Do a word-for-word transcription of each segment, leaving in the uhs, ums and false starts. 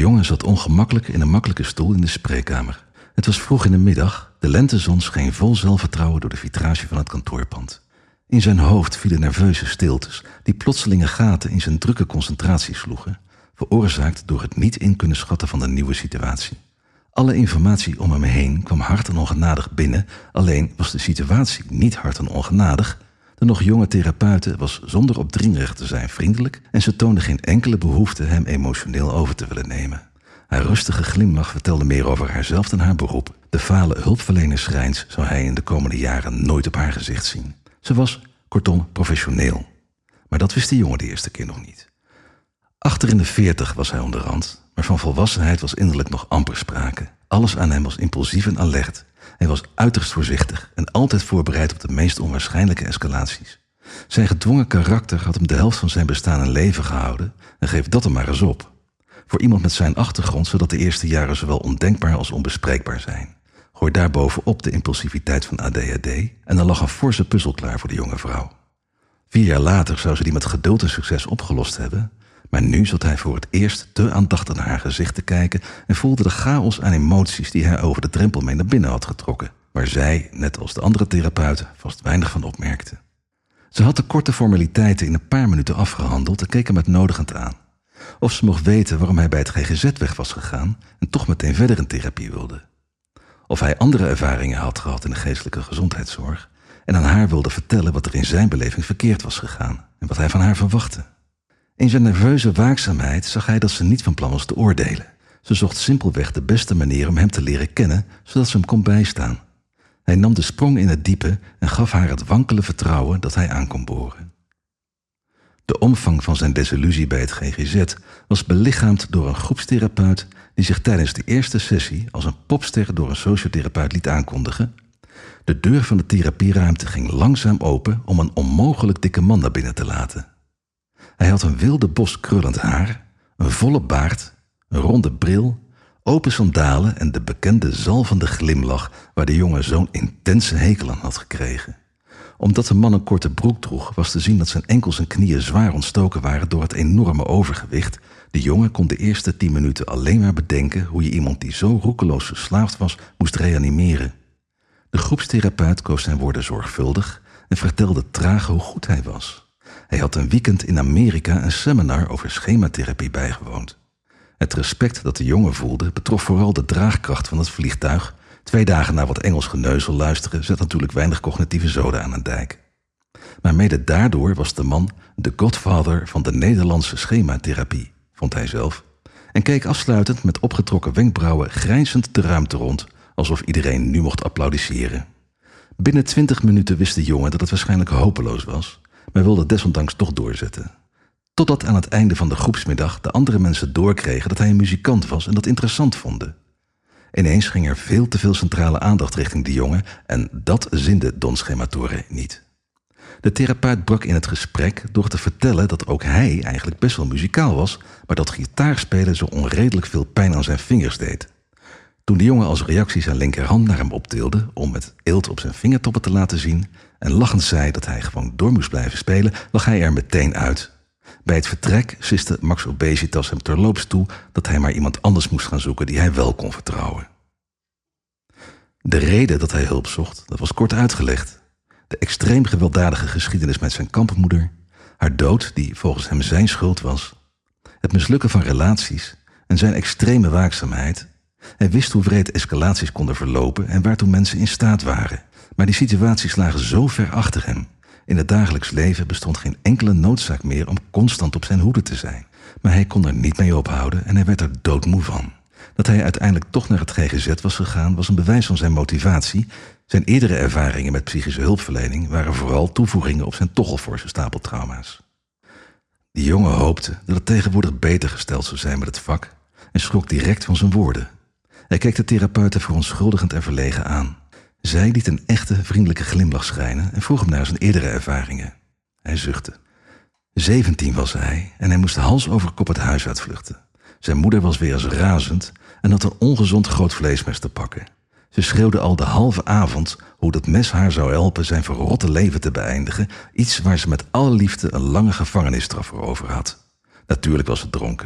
jongen zat ongemakkelijk in een makkelijke stoel in de spreekkamer. Het was vroeg in de middag, de lentezon scheen vol zelfvertrouwen door de vitrage van het kantoorpand. In zijn hoofd vielen nerveuze stiltes die plotselinge gaten in zijn drukke concentratie sloegen, veroorzaakt door het niet in kunnen schatten van de nieuwe situatie. Alle informatie om hem heen kwam hard en ongenadig binnen, alleen was de situatie niet hard en ongenadig. De nog jonge therapeute was zonder opdringerig te zijn vriendelijk en ze toonde geen enkele behoefte hem emotioneel over te willen nemen. Haar rustige glimlach vertelde meer over haarzelf dan haar beroep. De fale hulpverlenersgrijns zou hij in de komende jaren nooit op haar gezicht zien. Ze was, kortom, professioneel. Maar dat wist de jongen de eerste keer nog niet. Achter in de veertig was hij onderhand, maar van volwassenheid was innerlijk nog amper sprake. Alles aan hem was impulsief en alert. Hij was uiterst voorzichtig en altijd voorbereid op de meest onwaarschijnlijke escalaties. Zijn gedwongen karakter had hem de helft van zijn bestaan in leven gehouden en geef dat er maar eens op. Voor iemand met zijn achtergrond zou dat de eerste jaren zowel ondenkbaar als onbespreekbaar zijn. Gooi daarbovenop de impulsiviteit van A D H D en dan lag een forse puzzel klaar voor de jonge vrouw. Vier jaar later zou ze die met geduld en succes opgelost hebben, maar nu zat hij voor het eerst te aandachtig naar haar gezicht te kijken en voelde de chaos aan emoties die hij over de drempel mee naar binnen had getrokken, waar zij, net als de andere therapeuten, vast weinig van opmerkte. Ze had de korte formaliteiten in een paar minuten afgehandeld en keek hem uitnodigend aan. Of ze mocht weten waarom hij bij het G G Z weg was gegaan en toch meteen verder in therapie wilde. Of hij andere ervaringen had gehad in de geestelijke gezondheidszorg en aan haar wilde vertellen wat er in zijn beleving verkeerd was gegaan en wat hij van haar verwachtte. In zijn nerveuze waakzaamheid zag hij dat ze niet van plan was te oordelen. Ze zocht simpelweg de beste manier om hem te leren kennen, zodat ze hem kon bijstaan. Hij nam de sprong in het diepe en gaf haar het wankele vertrouwen dat hij aan kon boren. De omvang van zijn desillusie bij het G G Z was belichaamd door een groepstherapeut die zich tijdens de eerste sessie als een popster door een sociotherapeut liet aankondigen. De deur van de therapieruimte ging langzaam open om een onmogelijk dikke man naar binnen te laten. Hij had een wilde bos krullend haar, een volle baard, een ronde bril, open sandalen en de bekende zalvende glimlach waar de jongen zo'n intense hekel aan had gekregen. Omdat de man een korte broek droeg, was te zien dat zijn enkels en knieën zwaar ontstoken waren door het enorme overgewicht. De jongen kon de eerste tien minuten alleen maar bedenken hoe je iemand die zo roekeloos verslaafd was, moest reanimeren. De groepstherapeut koos zijn woorden zorgvuldig en vertelde traag hoe goed hij was. Hij had een weekend in Amerika een seminar over schematherapie bijgewoond. Het respect dat de jongen voelde betrof vooral de draagkracht van het vliegtuig. Twee dagen na wat Engels geneuzel luisteren zet natuurlijk weinig cognitieve zoden aan een dijk. Maar mede daardoor was de man de godfather van de Nederlandse schematherapie, vond hij zelf, en keek afsluitend met opgetrokken wenkbrauwen grijnzend de ruimte rond, alsof iedereen nu mocht applaudisseren. Binnen twintig minuten wist de jongen dat het waarschijnlijk hopeloos was, maar wilde desondanks toch doorzetten. Totdat aan het einde van de groepsmiddag de andere mensen doorkregen dat hij een muzikant was en dat interessant vonden. Ineens ging er veel te veel centrale aandacht richting de jongen en dat zinde Don Schematore niet. De therapeut brak in het gesprek door te vertellen dat ook hij eigenlijk best wel muzikaal was, maar dat gitaarspelen zo onredelijk veel pijn aan zijn vingers deed. Toen de jongen als reactie zijn linkerhand naar hem optilde om het eelt op zijn vingertoppen te laten zien en lachend zei dat hij gewoon door moest blijven spelen, lag hij er meteen uit. Bij het vertrek siste Max Obesitas hem terloops toe dat hij maar iemand anders moest gaan zoeken die hij wel kon vertrouwen. De reden dat hij hulp zocht, dat was kort uitgelegd. De extreem gewelddadige geschiedenis met zijn kampmoeder, haar dood die volgens hem zijn schuld was, het mislukken van relaties en zijn extreme waakzaamheid. Hij wist hoe wreed escalaties konden verlopen en waartoe mensen in staat waren, maar die situaties lagen zo ver achter hem. In het dagelijks leven bestond geen enkele noodzaak meer om constant op zijn hoede te zijn. Maar hij kon er niet mee ophouden en hij werd er doodmoe van. Dat hij uiteindelijk toch naar het G G Z was gegaan was een bewijs van zijn motivatie. Zijn eerdere ervaringen met psychische hulpverlening waren vooral toevoegingen op zijn toch al forse stapel trauma's. Die jongen hoopte dat het tegenwoordig beter gesteld zou zijn met het vak en schrok direct van zijn woorden. Hij keek de therapeuten verontschuldigend en verlegen aan. Zij liet een echte, vriendelijke glimlach schijnen en vroeg hem naar zijn eerdere ervaringen. Hij zuchtte. Zeventien was hij en hij moest hals over kop het huis uitvluchten. Zijn moeder was weer als razend en had een ongezond groot vleesmes te pakken. Ze schreeuwde al de halve avond hoe dat mes haar zou helpen zijn verrotte leven te beëindigen, iets waar ze met alle liefde een lange gevangenisstraf voor over had. Natuurlijk was ze dronken.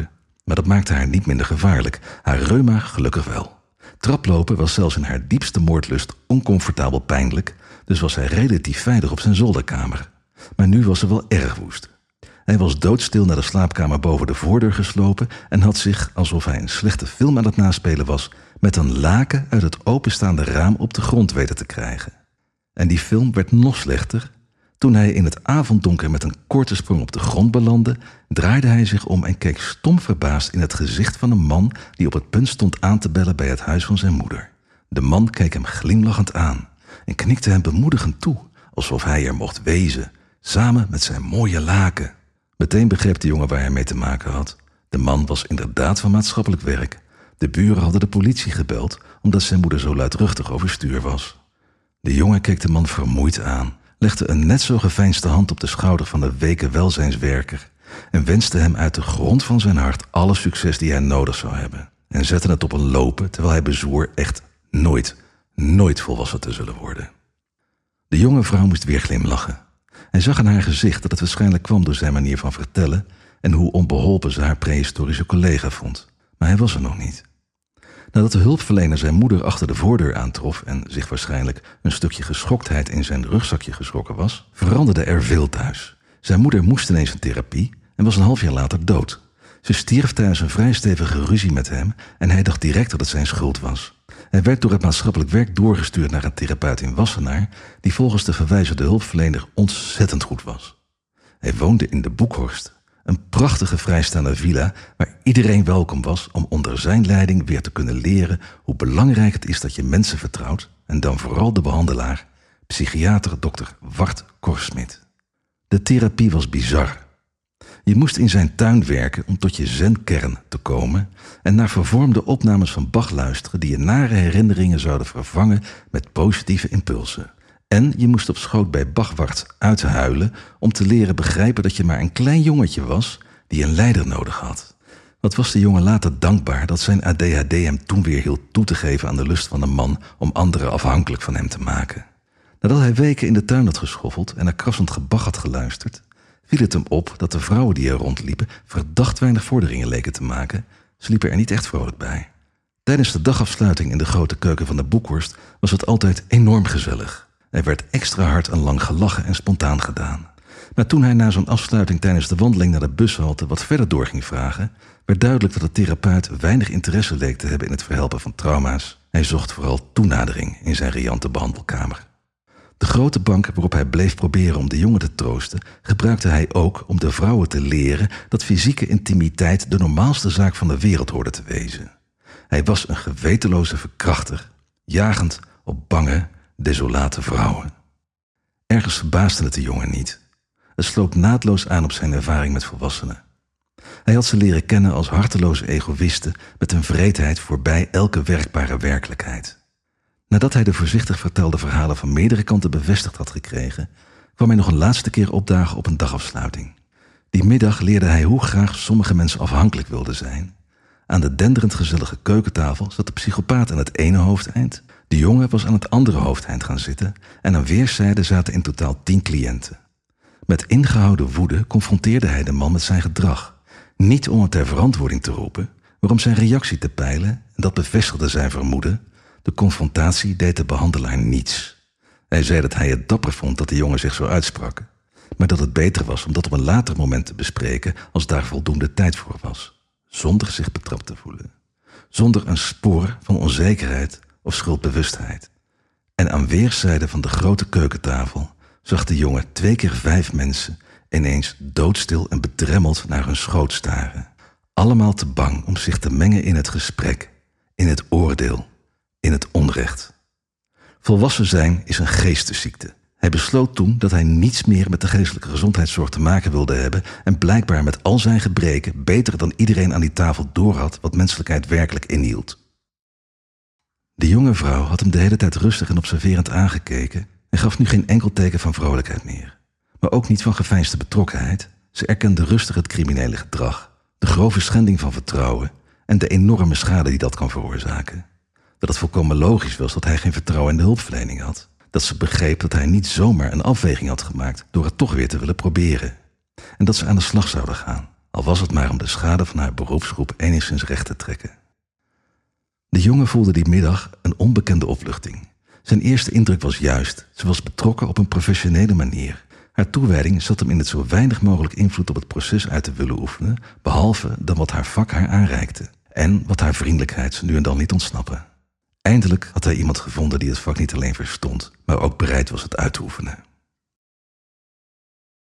Maar dat maakte haar niet minder gevaarlijk, haar reuma gelukkig wel. Traplopen was zelfs in haar diepste moordlust oncomfortabel pijnlijk, dus was hij relatief veilig op zijn zolderkamer. Maar nu was ze wel erg woest. Hij was doodstil naar de slaapkamer boven de voordeur geslopen en had zich, alsof hij een slechte film aan het naspelen was, met een laken uit het openstaande raam op de grond weten te krijgen. En die film werd nog slechter. Toen hij in het avonddonker met een korte sprong op de grond belandde, draaide hij zich om en keek stom verbaasd in het gezicht van een man die op het punt stond aan te bellen bij het huis van zijn moeder. De man keek hem glimlachend aan en knikte hem bemoedigend toe, alsof hij er mocht wezen, samen met zijn mooie laken. Meteen begreep de jongen waar hij mee te maken had. De man was inderdaad van maatschappelijk werk. De buren hadden de politie gebeld, omdat zijn moeder zo luidruchtig overstuur was. De jongen keek de man vermoeid aan, legde een net zo geveinsde hand op de schouder van de weke welzijnswerker en wenste hem uit de grond van zijn hart alle succes die hij nodig zou hebben. En zette het op een lopen, terwijl hij bezwoer echt nooit, nooit volwassen te zullen worden. De jonge vrouw moest weer glimlachen. Hij zag aan haar gezicht dat het waarschijnlijk kwam door zijn manier van vertellen en hoe onbeholpen ze haar prehistorische collega vond. Maar hij was er nog niet. Nadat de hulpverlener zijn moeder achter de voordeur aantrof en zich waarschijnlijk een stukje geschoktheid in zijn rugzakje geschrokken was, veranderde er veel thuis. Zijn moeder moest ineens in therapie en was een half jaar later dood. Ze stierf tijdens een vrij stevige ruzie met hem en hij dacht direct dat het zijn schuld was. Hij werd door het maatschappelijk werk doorgestuurd naar een therapeut in Wassenaar, die volgens de verwijzende hulpverlener ontzettend goed was. Hij woonde in de Boekhorst, een prachtige vrijstaande villa waar iedereen welkom was om onder zijn leiding weer te kunnen leren hoe belangrijk het is dat je mensen vertrouwt en dan vooral de behandelaar, psychiater dokter Wart Korsmit. De therapie was bizar. Je moest in zijn tuin werken om tot je zenkern te komen en naar vervormde opnames van Bach luisteren die je nare herinneringen zouden vervangen met positieve impulsen. En je moest op schoot bij Bachwart uithuilen om te leren begrijpen dat je maar een klein jongetje was die een leider nodig had. Wat was de jongen later dankbaar dat zijn A D H D hem toen weer hield toe te geven aan de lust van een man om anderen afhankelijk van hem te maken. Nadat hij weken in de tuin had geschoffeld en naar krassend gebach had geluisterd, viel het hem op dat de vrouwen die er rondliepen verdacht weinig vorderingen leken te maken. Ze liepen er niet echt vrolijk bij. Tijdens de dagafsluiting in de grote keuken van de Boekhorst was het altijd enorm gezellig. Er werd extra hard en lang gelachen en spontaan gedaan. Maar toen hij na zo'n afsluiting tijdens de wandeling naar de bushalte wat verder door ging vragen, werd duidelijk dat de therapeut weinig interesse leek te hebben in het verhelpen van trauma's. Hij zocht vooral toenadering in zijn riante behandelkamer. De grote bank waarop hij bleef proberen om de jongen te troosten, gebruikte hij ook om de vrouwen te leren dat fysieke intimiteit de normaalste zaak van de wereld hoorde te wezen. Hij was een gewetenloze verkrachter, jagend op bange, desolate vrouwen. Ergens verbaasde het de jongen niet. Het sloot naadloos aan op zijn ervaring met volwassenen. Hij had ze leren kennen als harteloze egoïsten met een wreedheid voorbij elke werkbare werkelijkheid. Nadat hij de voorzichtig vertelde verhalen van meerdere kanten bevestigd had gekregen, kwam hij nog een laatste keer opdagen op een dagafsluiting. Die middag leerde hij hoe graag sommige mensen afhankelijk wilden zijn. Aan de denderend gezellige keukentafel zat de psychopaat aan het ene hoofdeind, de jongen was aan het andere hoofdeind gaan zitten en aan weerszijden zaten in totaal tien cliënten. Met ingehouden woede confronteerde hij de man met zijn gedrag, niet om hem ter verantwoording te roepen, maar om zijn reactie te peilen en dat bevestigde zijn vermoeden. De confrontatie deed de behandelaar niets. Hij zei dat hij het dapper vond dat de jongen zich zo uitsprak, maar dat het beter was om dat op een later moment te bespreken als daar voldoende tijd voor was, zonder zich betrapt te voelen, zonder een spoor van onzekerheid of schuldbewustheid. En aan weerszijden van de grote keukentafel zag de jongen twee keer vijf mensen ineens doodstil en bedremmeld naar hun schoot staren, allemaal te bang om zich te mengen in het gesprek, in het oordeel, in het onrecht. Volwassen zijn is een geestesziekte. Hij besloot toen dat hij niets meer met de geestelijke gezondheidszorg te maken wilde hebben en blijkbaar met al zijn gebreken beter dan iedereen aan die tafel doorhad wat menselijkheid werkelijk inhield. De jonge vrouw had hem de hele tijd rustig en observerend aangekeken en gaf nu geen enkel teken van vrolijkheid meer. Maar ook niet van geveinsde betrokkenheid. Ze erkende rustig het criminele gedrag, de grove schending van vertrouwen en de enorme schade die dat kan veroorzaken. Dat het volkomen logisch was dat hij geen vertrouwen in de hulpverlening had. Dat ze begreep dat hij niet zomaar een afweging had gemaakt door het toch weer te willen proberen. En dat ze aan de slag zouden gaan, al was het maar om de schade van haar beroepsgroep enigszins recht te trekken. De jongen voelde die middag een onbekende opluchting. Zijn eerste indruk was juist, ze was betrokken op een professionele manier. Haar toewijding zat hem in het zo weinig mogelijk invloed op het proces uit te willen oefenen, behalve dan wat haar vak haar aanreikte en wat haar vriendelijkheid ze nu en dan liet ontsnappen. Eindelijk had hij iemand gevonden die het vak niet alleen verstond, maar ook bereid was het uit te oefenen.